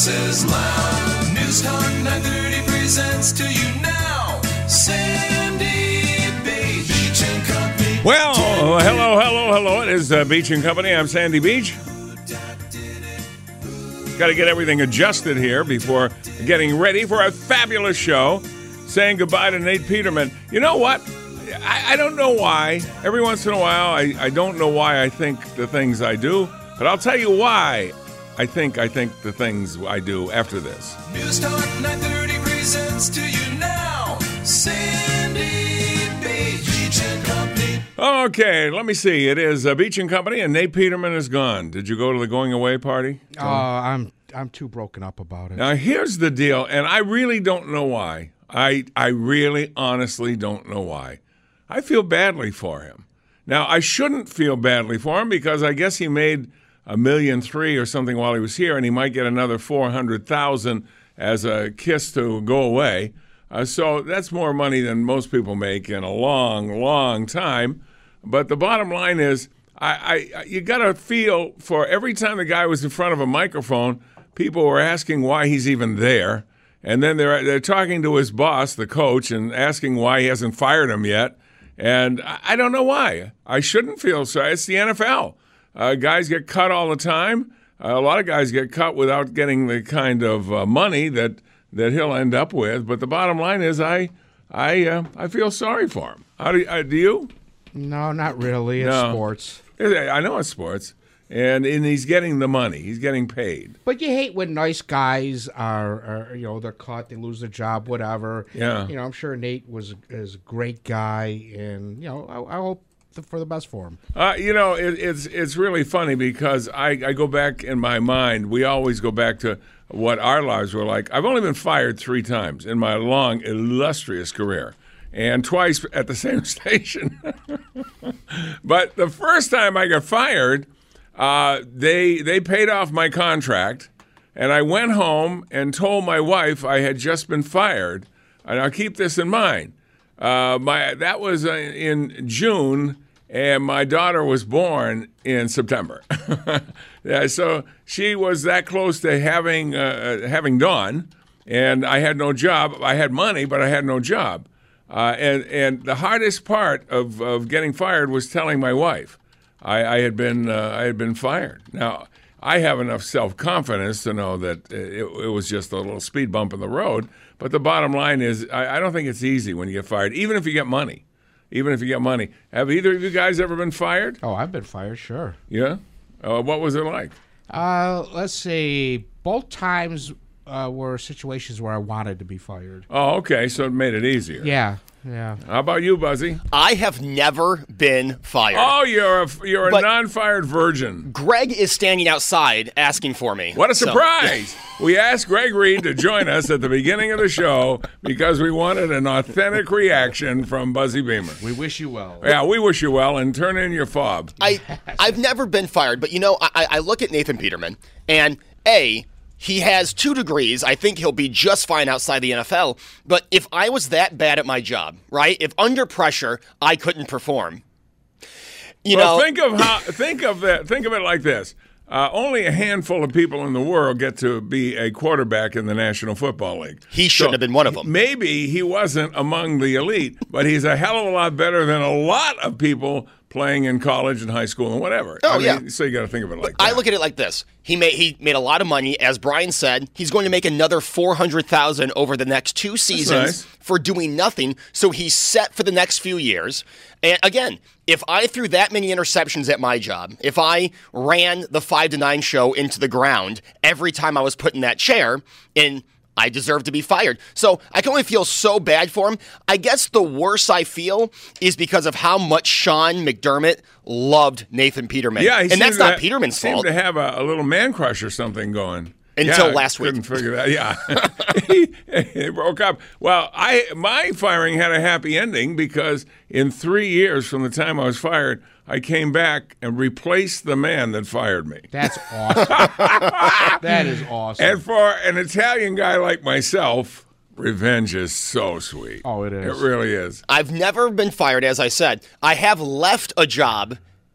says loud. News Talk 930 presents to you now, Sandy Beach and Company. Well, hello. It is Beach and Company. I'm Sandy Beach. Got to get everything adjusted here before getting ready for a fabulous show. Saying goodbye to Nate Peterman. You know what? I don't know why. Every once in a while, I don't know why I think the things I do, but I'll tell you why I think the things I do after this. News Talk 930 presents to you now, Sandy Beach and Company. Okay, let me see. It is Beach and Company, and Nate Peterman is gone. Did you go to the going away party? I'm too broken up about it. Now, here's the deal, and I really don't know why. I really, honestly don't know why. I feel badly for him. Now, I shouldn't feel badly for him because I guess he made $1.3 million or something while he was here, and he might get another $400,000 as a kiss to go away. So that's more money than most people make in a long, long time. But the bottom line is, you got to feel for every time the guy was in front of a microphone, people were asking why he's even there. And then they're talking to his boss, the coach, and asking why he hasn't fired him yet. And I don't know why. I shouldn't feel sorry. It's the NFL. Guys get cut all the time. A lot of guys get cut without getting the kind of money that he'll end up with. But the bottom line is I feel sorry for him. How do you? No, not really. It's sports. I know it's sports. And he's getting the money. He's getting paid. But you hate when nice guys are they're caught, they lose their job, whatever. Yeah. I'm sure Nate is a great guy, and I hope for the best for him. It's really funny because I go back in my mind. We always go back to what our lives were like. I've only been fired 3 times in my long, illustrious career, and twice at the same station. But the first time I got fired, they paid off my contract, and I went home and told my wife I had just been fired. And I'll keep this in mind. That was in June, and my daughter was born in September. Yeah, so she was that close to having Dawn, and I had no job. I had money, but I had no job. And the hardest part of getting fired was telling my wife I had been fired. Now, I have enough self-confidence to know that it was just a little speed bump in the road. But the bottom line is I don't think it's easy when you get fired, even if you get money. Have either of you guys ever been fired? Oh, I've been fired, sure. Yeah? What was it like? Let's see. Both times were situations where I wanted to be fired. Oh, okay. So it made it easier. Yeah. How about you, Buzzy? I have never been fired. Oh, you're a non-fired virgin. Greg is standing outside asking for me. What a surprise! We asked Greg Reed to join us at the beginning of the show because we wanted an authentic reaction from Buzzy Beamer. We wish you well. Yeah, we wish you well, and turn in your fob. I've never been fired, but I look at Nathan Peterman, and he has 2 degrees. I think he'll be just fine outside the NFL. But if I was that bad at my job, right? If under pressure I couldn't perform, think of it like this. Only a handful of people in the world get to be a quarterback in the National Football League. He shouldn't have been one of them. Maybe he wasn't among the elite, but he's a hell of a lot better than a lot of people playing in college and high school and whatever. Yeah. So you got to think of it like that. I look at it like this. He made a lot of money. As Brian said, he's going to make another $400,000 over the next 2 seasons for doing nothing. So he's set for the next few years. And again, if I threw that many interceptions at my job, if I ran the 5 to 9 show into the ground every time I was put in that chair, and I deserve to be fired. So I can only feel so bad for him. I guess the worse I feel is because of how much Sean McDermott loved Nathan Peterman. Yeah, and that's not Peterman's fault. Seemed to have a little man crush or something going. Until last week. Couldn't figure that. Yeah. He broke up. Well, my firing had a happy ending because in 3 years from the time I was fired, I came back and replaced the man that fired me. That's awesome. That is awesome. And for an Italian guy like myself, revenge is so sweet. Oh, it is. It really is. I've never been fired, as I said. I have left a job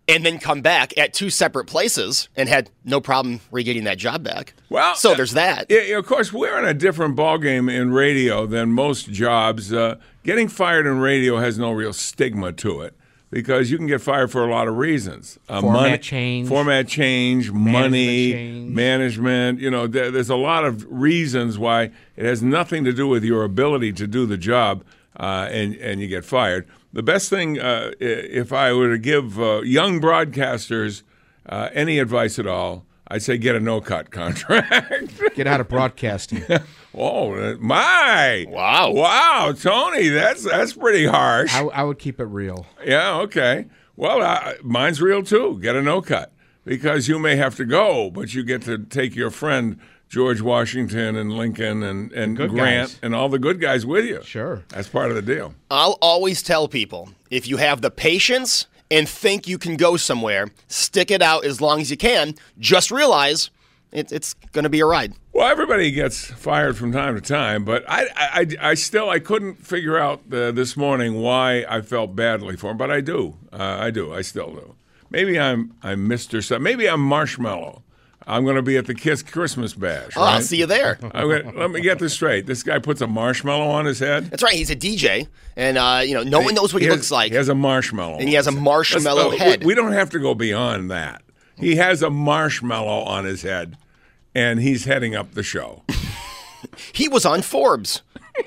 and then come back at 2 separate places and had no problem re-getting that job back. Well, so there's that. Yeah, of course, we're in a different ballgame in radio than most jobs. Getting fired in radio has no real stigma to it because you can get fired for a lot of reasons. Format change, money, management. You know, there's a lot of reasons why it has nothing to do with your ability to do the job, and you get fired. The best thing, if I were to give young broadcasters any advice at all, I'd say get a no-cut contract. Get out of broadcasting. Oh, my. Wow, Tony, that's pretty harsh. I would keep it real. Yeah, okay. Well, mine's real, too. Get a no-cut because you may have to go, but you get to take your friend George Washington and Lincoln and Grant guys. and all the good guys with you. Sure. That's part of the deal. I'll always tell people, if you have the patience and think you can go somewhere, stick it out as long as you can. Just realize it's going to be a ride. Well, everybody gets fired from time to time, but I still couldn't figure out this morning why I felt badly for him, but I do. I still do. Maybe I'm Mr. Maybe I'm Marshmallow. I'm going to be at the Kiss Christmas Bash. Oh, right? I'll see you there. Let me get this straight. This guy puts a marshmallow on his head? That's right. He's a DJ, and no one knows what he looks like. He has a marshmallow. And he has a marshmallow head. We don't have to go beyond that. He has a marshmallow on his head, and he's heading up the show. He was on Forbes.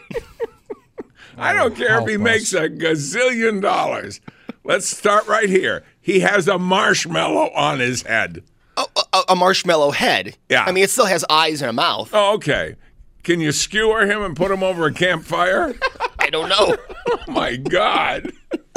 I don't care if he makes a gazillion dollars. Let's start right here. He has a marshmallow on his head. A marshmallow head. Yeah. I mean, it still has eyes and a mouth. Oh, okay. Can you skewer him and put him over a campfire? I don't know. Oh, my God.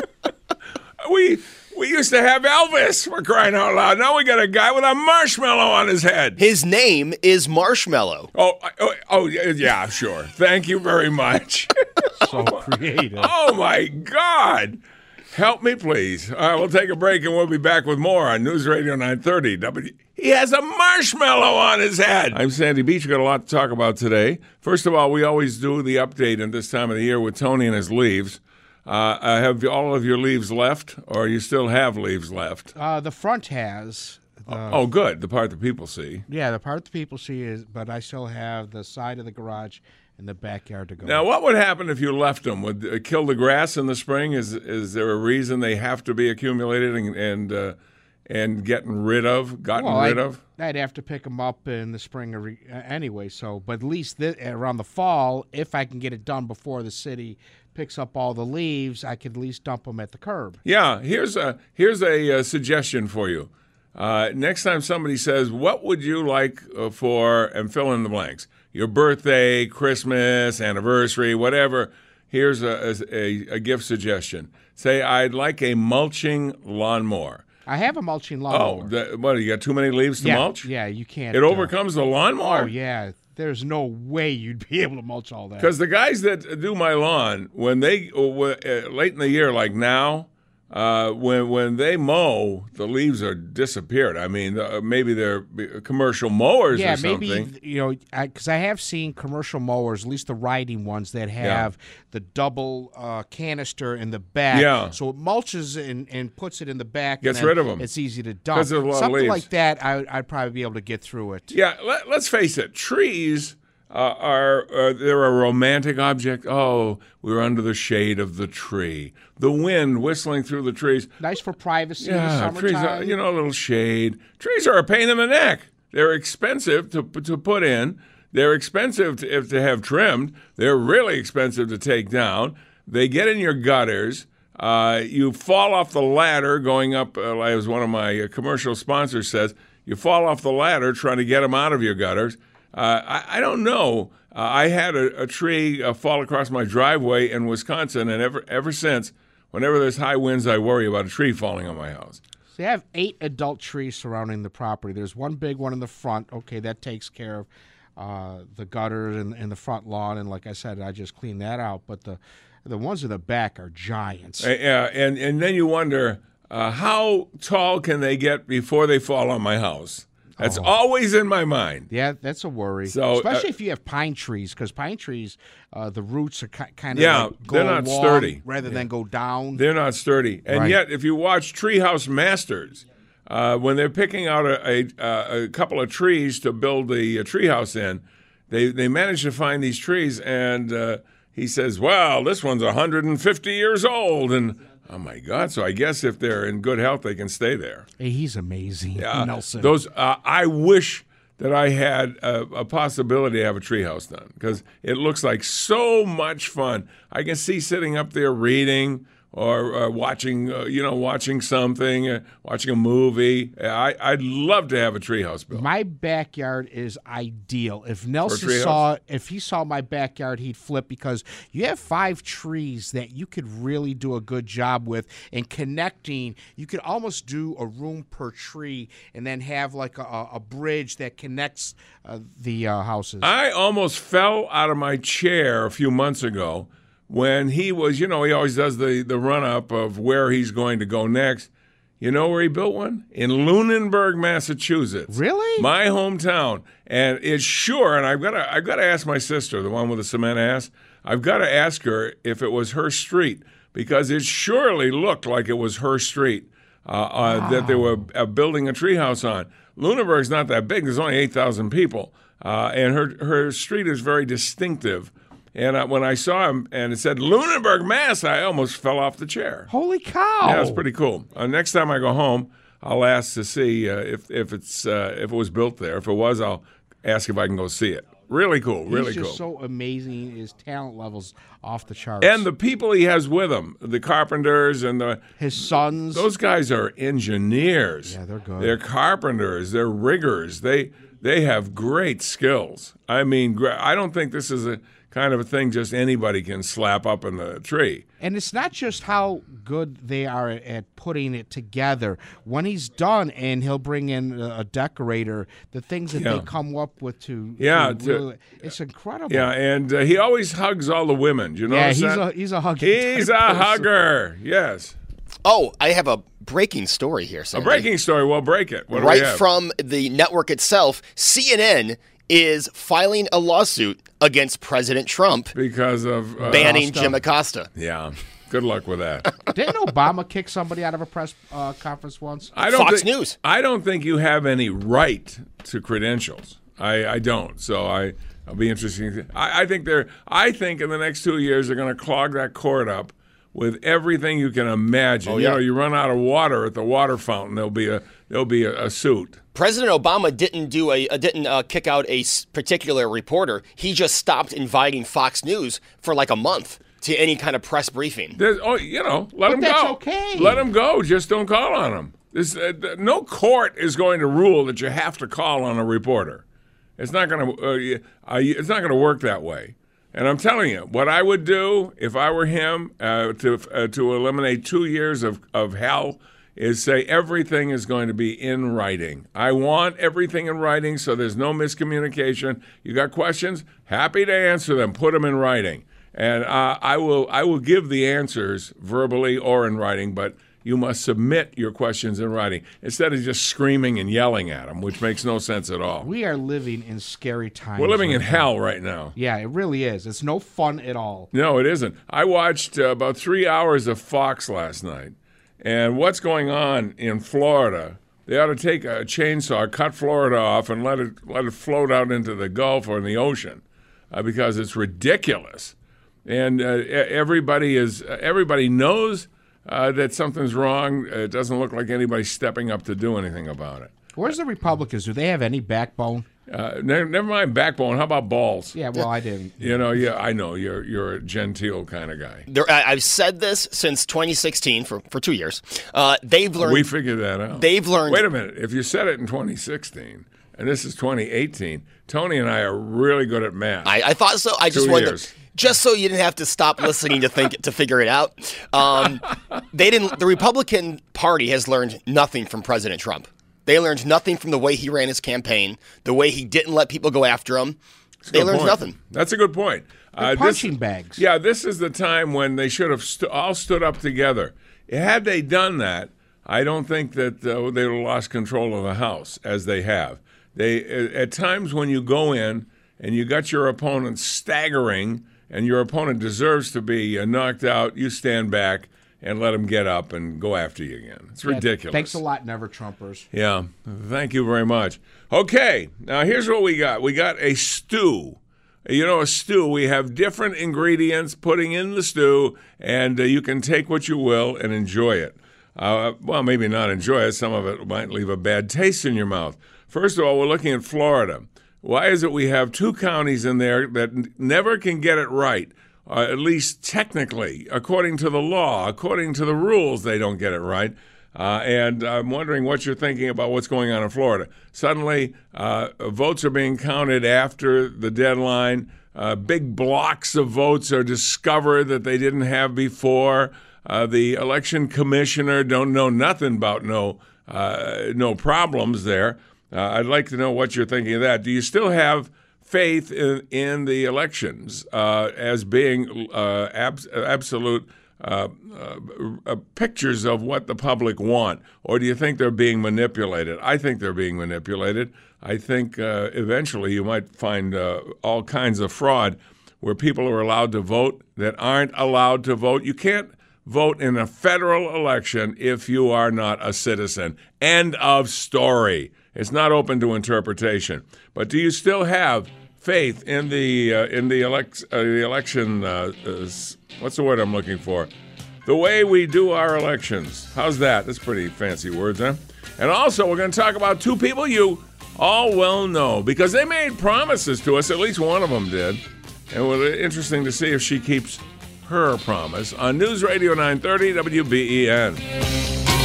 We used to have Elvis, for crying out loud. Now we got a guy with a marshmallow on his head. His name is Marshmallow. Oh, yeah, sure. Thank you very much. So creative. Oh, my God. Help me, please. All right, we'll take a break, and we'll be back with more on News Radio 930. He has a marshmallow on his head. I'm Sandy Beach. We've got a lot to talk about today. First of all, we always do the update at this time of the year with Tony and his leaves. Have all of your leaves left, or you still have leaves left? The front has. Oh, good. The part that people see. Yeah, the part that people see is, but I still have the side of the garage and the backyard to go. Now, what would happen if you left them? Would it kill the grass in the spring? Is there a reason they have to be accumulated and gotten rid of? I'd have to pick them up in the spring anyway. So, but at least around the fall, if I can get it done before the city picks up all the leaves, I could at least dump them at the curb. Yeah, here's a suggestion for you. Next time somebody says, "What would you like for?" and fill in the blanks. Your birthday, Christmas, anniversary, whatever. Here's a gift suggestion. Say, "I'd like a mulching lawnmower." I have a mulching lawnmower. What, you got too many leaves to mulch? Yeah, you can't. It overcomes the lawnmower? Oh, yeah. There's no way you'd be able to mulch all that. Because the guys that do my lawn, when they late in the year, like now, when they mow, the leaves are disappeared. I mean, maybe they're commercial mowers or something. Yeah, maybe, because I have seen commercial mowers, at least the riding ones, that have the double canister in the back. Yeah. So it mulches and puts it in the back. Gets rid of them. It's easy to dump. 'Cause there's a lot of Something leaves. like that, I'd probably be able to get through it. Yeah, let's face it. Trees they're a romantic object. Oh, we're under the shade of the tree. The wind whistling through the trees. Nice for privacy in the Yeah, trees summertime. are, a little shade. Trees are a pain in the neck. They're expensive to put in. They're expensive to have trimmed. They're really expensive to take down. They get in your gutters. You fall off the ladder going up, as one of my commercial sponsors says, you fall off the ladder trying to get them out of your gutters. I don't know. I had a tree fall across my driveway in Wisconsin, and ever since, whenever there's high winds, I worry about a tree falling on my house. So you have 8 adult trees surrounding the property. There's one big one in the front. Okay, that takes care of the gutters and the front lawn. And like I said, I just cleaned that out. But the ones in the back are giants. And then you wonder, how tall can they get before they fall on my house? That's always in my mind. Yeah, that's a worry. So, especially if you have pine trees, because pine trees, the roots are kind of go they're not along sturdy rather than go down. They're not sturdy. And Right. yet, if you watch Treehouse Masters, when they're picking out a couple of trees to build the treehouse in, they manage to find these trees, and he says, well, this one's 150 years old. And, oh, my God. So I guess if they're in good health, they can stay there. Hey, he's amazing, Nelson. I wish that I had a possibility to have a treehouse done because it looks like so much fun. I can see sitting up there reading or watching something, watching a movie. I'd love to have a treehouse built. My backyard is ideal. If Nelson saw my backyard, he'd flip because you have 5 trees that you could really do a good job with and connecting. You could almost do a room per tree and then have like a bridge that connects the houses. I almost fell out of my chair a few months ago when he was, he always does the run-up of where he's going to go next. You know where he built one? In Lunenburg, Massachusetts. Really? My hometown. And it's sure, and I've got to ask my sister, the one with the cement ass, I've got to ask her if it was her street because it surely looked like it was her street that they were building a treehouse on. Lunenburg's not that big. There's only 8,000 people. And her street is very distinctive. And when I saw him and it said Lunenburg, Mass, I almost fell off the chair. Holy cow! Yeah, it's pretty cool. Next time I go home, I'll ask to see if it was built there. If it was, I'll ask if I can go see it. Really cool, really cool. He's just so amazing. His talent level's off the charts. And the people he has with him, the carpenters and his sons. Those guys are engineers. Yeah, they're good. They're carpenters. They're riggers. They have great skills. I mean, I don't think this is a kind of a thing just anybody can slap up in the tree. And it's not just how good they are at putting it together. When he's done and he'll bring in a decorator, the things that they come up with it's incredible. Yeah, and he always hugs all the women. Do you notice that? He's a hugger. He's a hugger, yes. Oh, I have a breaking story here, Sandy. A breaking story. Well, break it. What do we Right have? from the network itself, CNN is filing a lawsuit against President Trump because of banning Jim Acosta. Yeah. Good luck with that. Didn't Obama kick somebody out of a press conference once? Fox News. I don't think you have any right to credentials. I don't. So I'll be interested. I think in the next 2 years they're going to clog that court up with everything you can imagine. Oh, yeah. You run out of water at the water fountain, there'll be a suit. President Obama didn't kick out a particular reporter. He just stopped inviting Fox News for like a month to any kind of press briefing. Let him go. That's okay. Let him go. Just don't call on him. No court is going to rule that you have to call on a reporter. It's not going to work that way. And I'm telling you, what I would do if I were him to eliminate 2 years of hell is say everything is going to be in writing. I want everything in writing so there's no miscommunication. You got questions? Happy to answer them. Put them in writing. And I will give the answers verbally or in writing, but you must submit your questions in writing instead of just screaming and yelling at them, which makes no sense at all. We are living in scary times. We're living in hell right now. Yeah, it really is. It's no fun at all. No, it isn't. I watched about 3 hours of Fox last night, and what's going on in Florida, they ought to take a chainsaw, cut Florida off, and let it float out into the Gulf or in the ocean because it's ridiculous. And everybody knows that something's wrong. It doesn't look like anybody's stepping up to do anything about it. Where's the Republicans? Do they have any backbone? Never mind backbone. How about balls? Yeah, well, I didn't. I know you're a genteel kind of guy. I've said this since 2016 for 2 years. They've learned. We figured that out. They've learned. Wait a minute. If you said it in 2016 and this is 2018, Tony and I are really good at math. I thought so. I just 2 wanted years. Just so you didn't have to stop listening to figure it out. They didn't. The Republican Party has learned nothing from President Trump. They learned nothing from the way he ran his campaign, the way he didn't let people go after him. They learned nothing. That's a good point. Punching bags. Yeah, this is the time when they should have all stood up together. Had they done that, I don't think that they lost control of the House as they have. They at times when you go in and you got your opponent staggering and your opponent deserves to be knocked out, you stand back and let them get up and go after you again. It's ridiculous. Thanks a lot, Never Trumpers. Yeah, thank you very much. Okay, now here's what we got. We got a stew. You know, a stew, we have different ingredients putting in the stew, and you can take what you will and enjoy it. Well, maybe not enjoy it. Some of it might leave a bad taste in your mouth. First of all, we're looking at Florida. Why is it we have 2 counties in there that never can get it right? At least technically, according to the law, according to the rules, they don't get it right. And I'm wondering what you're thinking about what's going on in Florida. Suddenly, votes are being counted after the deadline. Big blocks of votes are discovered that they didn't have before. The election commissioner don't know nothing about no problems there. I'd like to know what you're thinking of that. Do you still have faith in the elections as being absolute pictures of what the public want, or do you think they're being manipulated? I think they're being manipulated. I think eventually you might find all kinds of fraud where people are allowed to vote that aren't allowed to vote. You can't vote in a federal election if you are not a citizen. End of story. It's not open to interpretation. But do you still have faith in the election? What's the word I'm looking for? The way we do our elections. How's that? That's pretty fancy words, huh? And also, we're going to talk about 2 people you all well know because they made promises to us. At least one of them did. And it was interesting to see if she keeps her promise on News Radio 930 WBEN.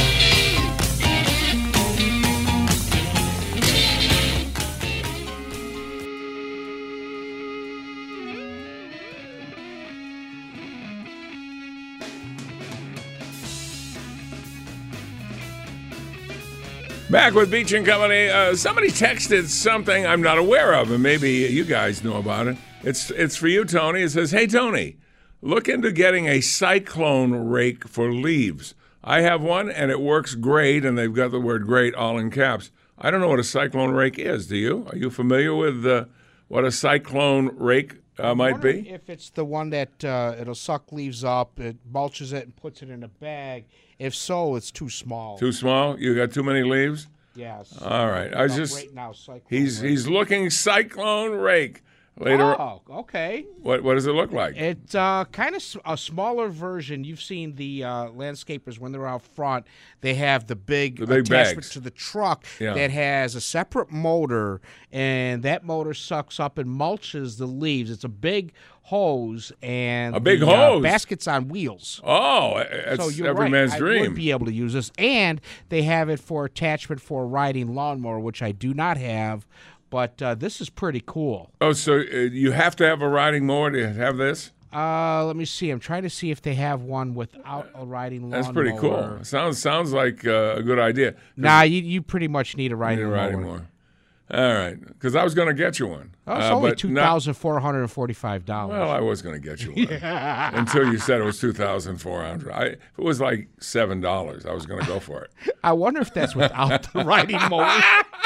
Back with Beach and Company. Somebody texted something I'm not aware of, and maybe you guys know about it. It's for you, Tony. It says, "Hey, Tony, look into getting a cyclone rake for leaves. I have one, and it works great," and they've got the word great all in caps. I don't know what a cyclone rake is. Do you? Are you familiar with what a cyclone rake might be? If it's the one that it'll suck leaves up, it mulches it and puts it in a bag. If so, it's too small. Too small? You got too many leaves? Yes. All right. I was just right now, he's looking cyclone rake. Later. Oh, okay. What does it look like? It's kind of a smaller version. You've seen the landscapers when they're out front. They have the big attachment bags to the truck that has a separate motor, and that motor sucks up and mulches the leaves. It's a big hose and hose. Baskets on wheels. Oh, that's every man's dream. I would be able to use this, and they have it for attachment for a riding lawnmower, which I do not have. But this is pretty cool. Oh, so you have to have a riding mower to have this? Let me see. I'm trying to see if they have one without a riding lawnmower. That's pretty cool. Sounds like a good idea. Nah, you pretty much need a riding mower. All right, because I was going to get you one. Oh, it's only $2,445. Well, I was going to get you one until you said it was $2,400. If it was like $7, I was going to go for it. I wonder if that's without the riding mower.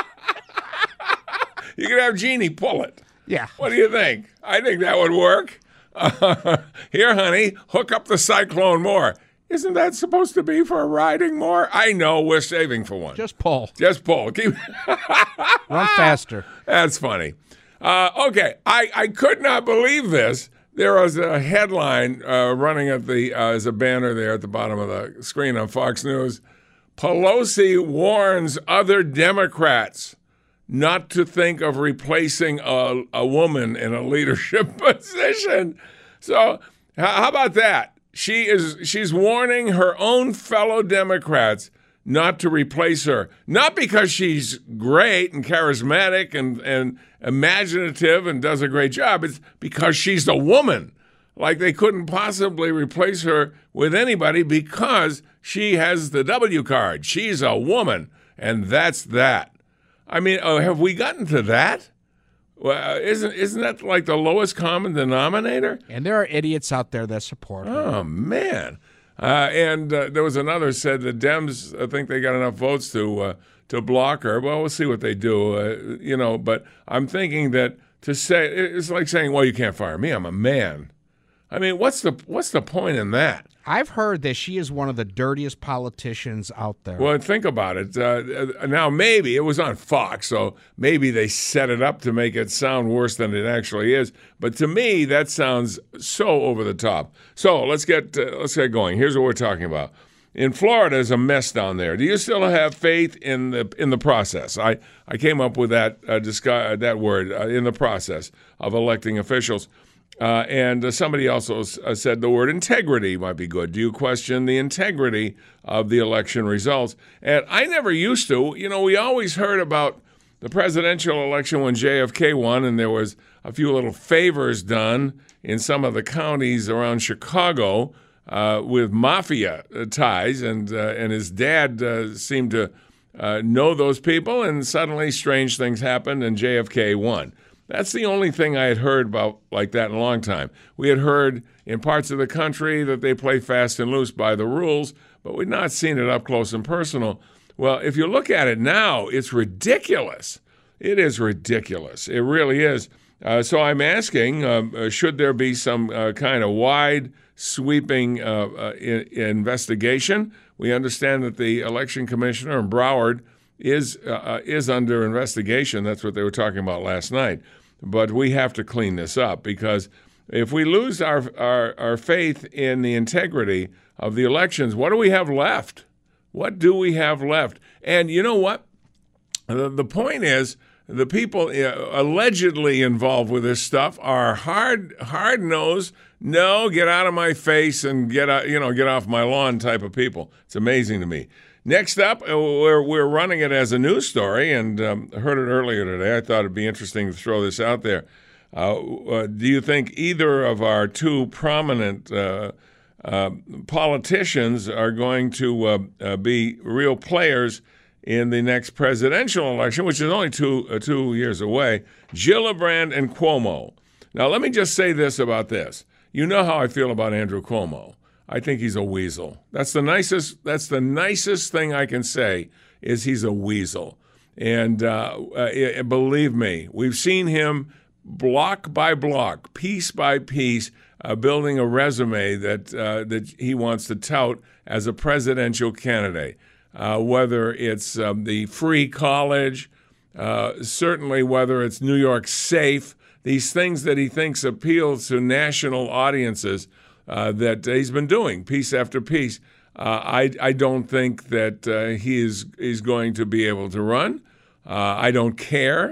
You could have Jeannie pull it. Yeah. What do you think? I think that would work. Here, honey, hook up the cyclone mower. Isn't that supposed to be for a riding mower? I know, we're saving for one. Just pull. Just pull. Keep Run faster. That's funny. Okay, I could not believe this. There was a headline running at as a banner there at the bottom of the screen on Fox News. Pelosi warns other Democrats not to think of replacing a woman in a leadership position. So how about that? She's warning her own fellow Democrats not to replace her, not because she's great and charismatic and imaginative and does a great job. It's because she's a woman. Like they couldn't possibly replace her with anybody because she has the W card. She's a woman, and that's that. I mean, have we gotten to that? Well, isn't that like the lowest common denominator? And there are idiots out there that support her. Oh, man. And there was another said the Dems think they got enough votes to block her. Well, we'll see what they do, But I'm thinking that to say it's like saying, "Well, you can't fire me. I'm a man." I mean, what's the point in that? I've heard that she is one of the dirtiest politicians out there. Well, think about it. Now, maybe it was on Fox, so maybe they set it up to make it sound worse than it actually is. But to me, that sounds so over the top. So let's get going. Here's what we're talking about. In Florida, is a mess down there. Do you still have faith in the process? I came up with that word in the process of electing officials. And somebody also said the word integrity might be good. Do you question the integrity of the election results? And I never used to. We always heard about the presidential election when JFK won, and there was a few little favors done in some of the counties around Chicago with mafia ties, and his dad seemed to know those people, and suddenly strange things happened, and JFK won. That's the only thing I had heard about like that in a long time. We had heard in parts of the country that they play fast and loose by the rules, but we'd not seen it up close and personal. Well, if you look at it now, it's ridiculous. It is ridiculous. It really is. So I'm asking, should there be some kind of wide, sweeping investigation? We understand that the election commissioner in Broward is under investigation. That's what they were talking about last night. But we have to clean this up, because if we lose our faith in the integrity of the elections, what do we have left? What do we have left? And you know what? The point is, the people allegedly involved with this stuff are hard-nosed, no, get out of my face and get off my lawn type of people. It's amazing to me. Next up, we're running it as a news story, and heard it earlier today. I thought it'd be interesting to throw this out there. Do you think either of our two prominent politicians are going to be real players in the next presidential election, which is only two years away? Gillibrand and Cuomo. Now, let me just say this about this. You know how I feel about Andrew Cuomo. I think he's a weasel. That's the nicest thing I can say, is he's a weasel. And believe me, we've seen him block by block, piece by piece, building a resume that he wants to tout as a presidential candidate. Whether it's the free college, certainly whether it's New York Safe, these things that he thinks appeal to national audiences, that he's been doing piece after piece. I don't think that he is going to be able to run. I don't care.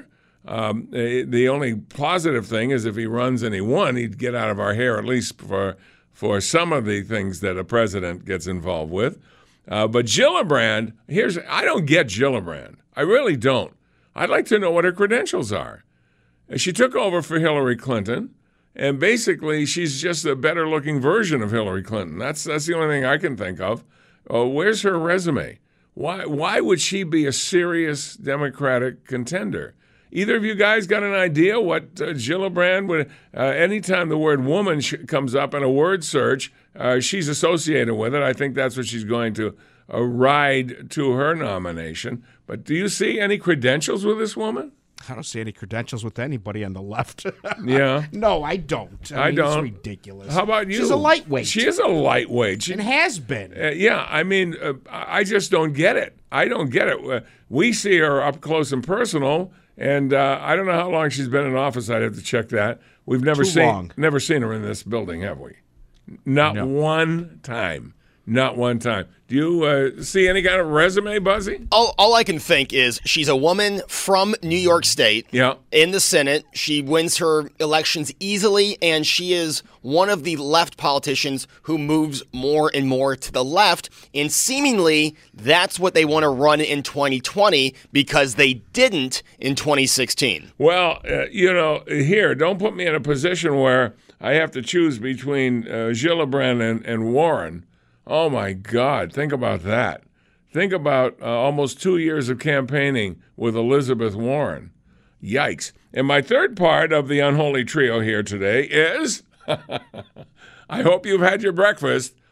The only positive thing is if he runs and he won, he'd get out of our hair, at least for some of the things that a president gets involved with. But Gillibrand, I don't get Gillibrand. I really don't. I'd like to know what her credentials are. She took over for Hillary Clinton. And basically, she's just a better-looking version of Hillary Clinton. That's the only thing I can think of. Where's her resume? Why would she be a serious Democratic contender? Either of you guys got an idea what Gillibrand would? Anytime the word woman comes up in a word search, she's associated with it. I think that's what she's going to ride to her nomination. But do you see any credentials with this woman? I don't see any credentials with anybody on the left. Yeah. No, I don't. I mean, don't. It's ridiculous. How about you? She's a lightweight. She is a lightweight. And has been. Yeah, I mean, I just don't get it. I don't get it. We see her up close and personal, and I don't know how long she's been in office. I'd have to check that. We've never seen her in this building, have we? Not one time. Not one time. Do you see any kind of resume, Buzzy? All I can think is she's a woman from New York State. Yeah. In the Senate. She wins her elections easily, and she is one of the left politicians who moves more and more to the left. And seemingly, that's what they want to run in 2020 because they didn't in 2016. Well, here, don't put me in a position where I have to choose between Gillibrand and Warren. Oh, my God. Think about that. Think about almost 2 years of campaigning with Elizabeth Warren. Yikes. And my third part of the unholy trio here today is, I hope you've had your breakfast,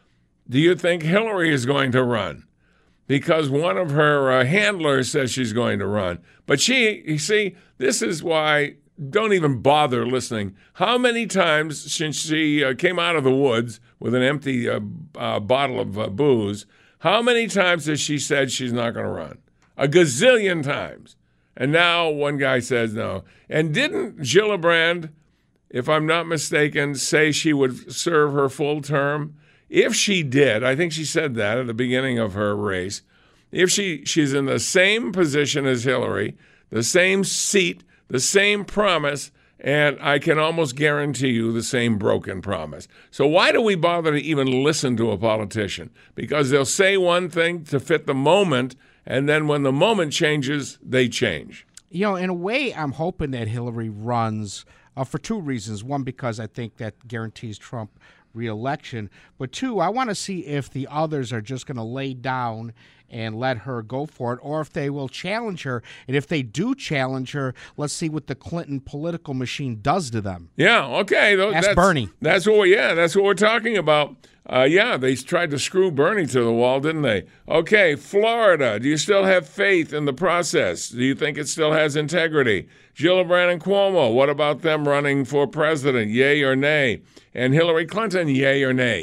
do you think Hillary is going to run? Because one of her handlers says she's going to run. But you see, this is why don't even bother listening. How many times since she came out of the woods with an empty bottle of booze, how many times has she said she's not going to run? A gazillion times. And now one guy says no. And didn't Gillibrand, if I'm not mistaken, say she would serve her full term? If she did, I think she said that at the beginning of her race, if she's in the same position as Hillary, the same seat, the same promise, and I can almost guarantee you the same broken promise. So why do we bother to even listen to a politician? Because they'll say one thing to fit the moment, and then when the moment changes, they change. You know, in a way, I'm hoping that Hillary runs for two reasons. One, because I think that guarantees Trump re-election. But two, I want to see if the others are just going to lay down and let her go for it, or if they will challenge her. And if they do challenge her, let's see what the Clinton political machine does to them. Yeah, okay. Ask Bernie. That's what we're talking about. They tried to screw Bernie to the wall, didn't they? Okay, Florida, do you still have faith in the process? Do you think it still has integrity? Gillibrand and Cuomo, what about them running for president? Yay or nay? And Hillary Clinton, yay or nay?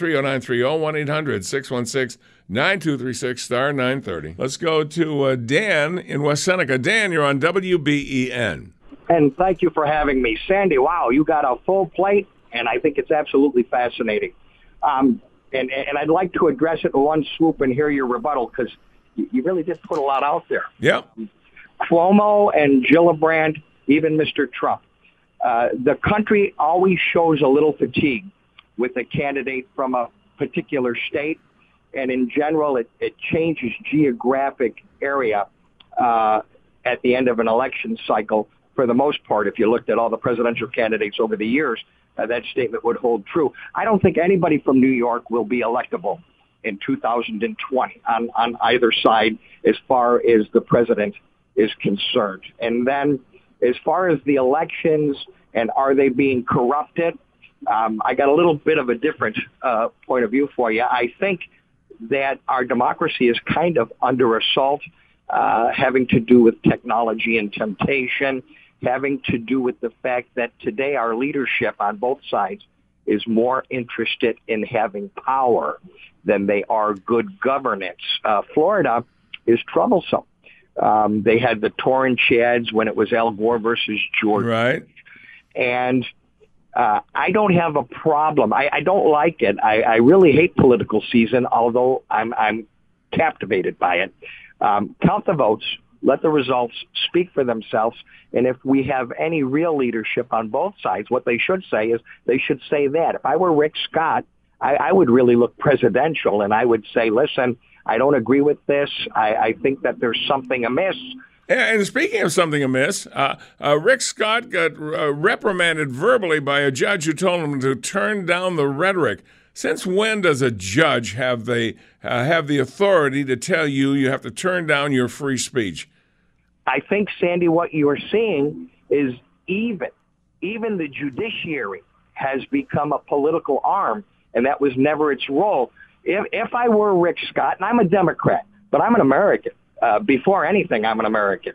803-0930, 1-800-616-9236, star 930. Let's go to Dan in West Seneca. Dan, you're on WBEN. And thank you for having me. Sandy, wow, you got a full plate, and I think it's absolutely fascinating. And I'd like to address it in one swoop and hear your rebuttal, because you really did put a lot out there. Yep. Cuomo and Gillibrand, even Mr. Trump. The country always shows a little fatigue with a candidate from a particular state, and in general, it changes geographic area at the end of an election cycle. For the most part, if you looked at all the presidential candidates over the years, that statement would hold true. I don't think anybody from New York will be electable in 2020 on either side as far as the president is concerned. And then as far as the elections and are they being corrupted, I got a little bit of a different point of view for you. I think that our democracy is kind of under assault, having to do with technology and temptation, having to do with the fact that today our leadership on both sides is more interested in having power than they are good governance. Florida is troublesome. They had the Torrance ads when it was Al Gore versus George. Right. And I don't have a problem. I don't like it. I really hate political season, although I'm captivated by it. Count the votes. Let the results speak for themselves. And if we have any real leadership on both sides, what they should say is they should say that. If I were Rick Scott, I would really look presidential, and I would say, listen, I don't agree with this. I think that there's something amiss. And speaking of something amiss, Rick Scott got reprimanded verbally by a judge who told him to turn down the rhetoric. Since when does a judge have the authority to tell you have to turn down your free speech? I think, Sandy, what you are seeing is even the judiciary has become a political arm, and that was never its role. If I were Rick Scott, and I'm a Democrat, but I'm an American. Before anything, I'm an American.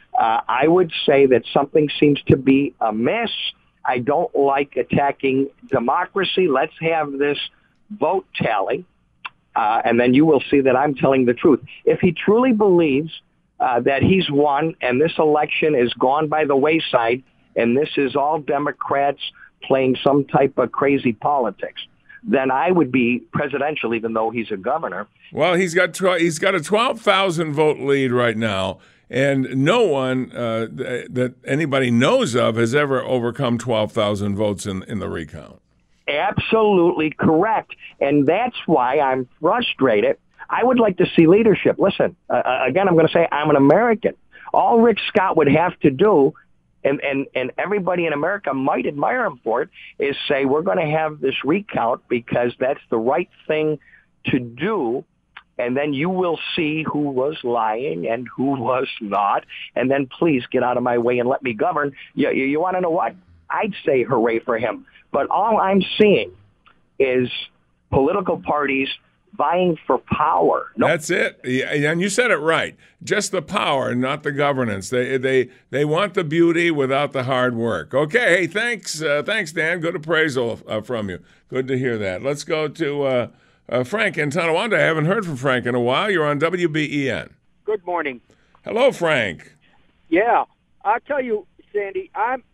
I would say that something seems to be amiss. I don't like attacking democracy. Let's have this vote tally, and then you will see that I'm telling the truth. If he truly believes that he's won and this election is gone by the wayside and this is all Democrats playing some type of crazy politics, then I would be presidential, even though he's a governor. Well, he's got a 12,000 vote lead right now, and no one that anybody knows of has ever overcome 12,000 votes in the recount. Absolutely correct, and that's why I'm frustrated. I would like to see leadership. Listen, again, I'm going to say I'm an American. All Rick Scott would have to do, and everybody in America might admire him for it, is say we're going to have this recount because that's the right thing to do, and then you will see who was lying and who was not, and then please get out of my way and let me govern. You want to know what? I'd say hooray for him. But all I'm seeing is political parties vying for power. No, That's it. Yeah, and you said it right. Just the power, not the governance. They want the beauty without the hard work. Okay, hey, thanks, Dan. Good appraisal from you. Good to hear that. Let's go to Frank in Tonawanda. I haven't heard from Frank in a while. You're on WBEN. Good morning. Hello, Frank. Yeah, I'll tell you, Sandy,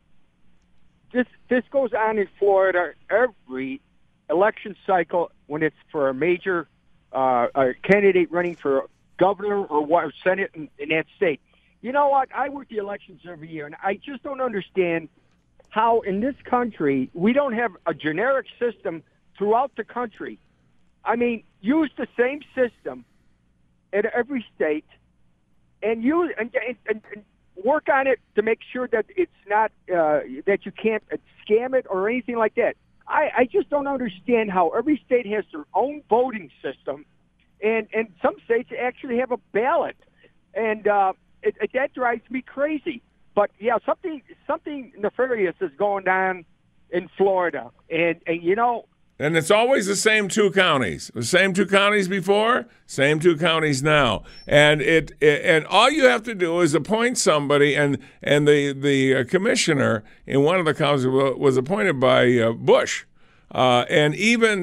this goes on in Florida every election cycle when it's for a major a candidate running for governor or Senate in that state. You know what? I work the elections every year, and I just don't understand how in this country we don't have a generic system throughout the country. I mean, use the same system in every state and use and work on it to make sure that it's not that you can't scam it or anything like that. I just don't understand how every state has their own voting system, and some states actually have a ballot, and that drives me crazy. But yeah, something nefarious is going on in Florida, and you know. And it's always the same two counties. The same two counties before, same two counties now. And and all you have to do is appoint somebody, and the commissioner in one of the counties was appointed by Bush. And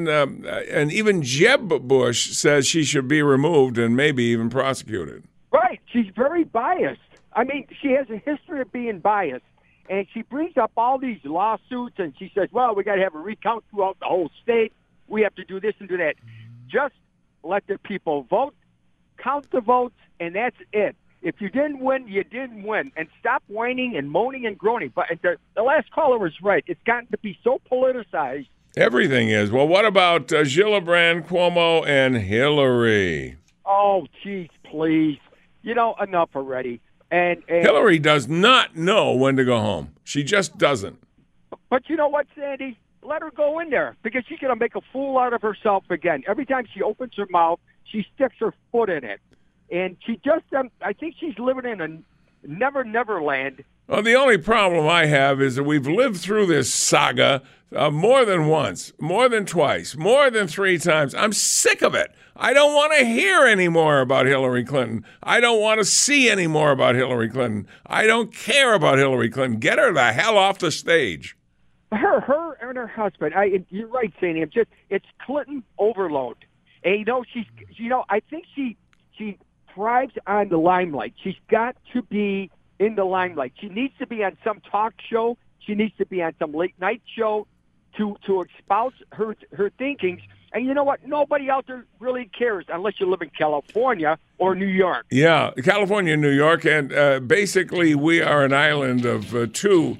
even Jeb Bush says she should be removed and maybe even prosecuted. Right. She's very biased. I mean, she has a history of being biased. And she brings up all these lawsuits, and she says, well, we got to have a recount throughout the whole state. We have to do this and do that. Just let the people vote, count the votes, and that's it. If you didn't win, you didn't win. And stop whining and moaning and groaning. But the last caller was right. It's gotten to be so politicized. Everything is. Well, what about Gillibrand, Cuomo, and Hillary? Oh, geez, please. You know, enough already. And Hillary does not know when to go home. She just doesn't. But you know what, Sandy? Let her go in there because she's going to make a fool out of herself again. Every time she opens her mouth, she sticks her foot in it. And she just, I think she's living in a never land. Well, the only problem I have is that we've lived through this saga more than once, more than twice, more than 3 times. I'm sick of it. I don't want to hear any more about Hillary Clinton. I don't want to see any more about Hillary Clinton. I don't care about Hillary Clinton. Get her the hell off the stage. Her and her husband. You're right, Sandy. It's Clinton overload. And I think she thrives on the limelight. She's got to be in the limelight. She needs to be on some talk show. She needs to be on some late night show to espouse her thinkings. And you know what? Nobody out there really cares unless you live in California or New York. Yeah, California and New York. And basically, we are an island of two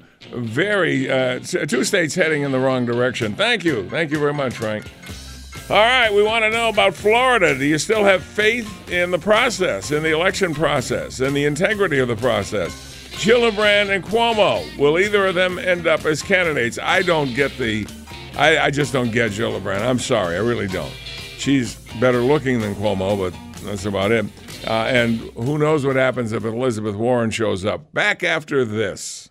states heading in the wrong direction. Thank you. Thank you very much, Frank. All right, we want to know about Florida. Do you still have faith in the process, in the election process, in the integrity of the process? Gillibrand and Cuomo, will either of them end up as candidates? I don't get I just don't get Gillibrand. I'm sorry, I really don't. She's better looking than Cuomo, but that's about it. And who knows what happens if Elizabeth Warren shows up. Back after this.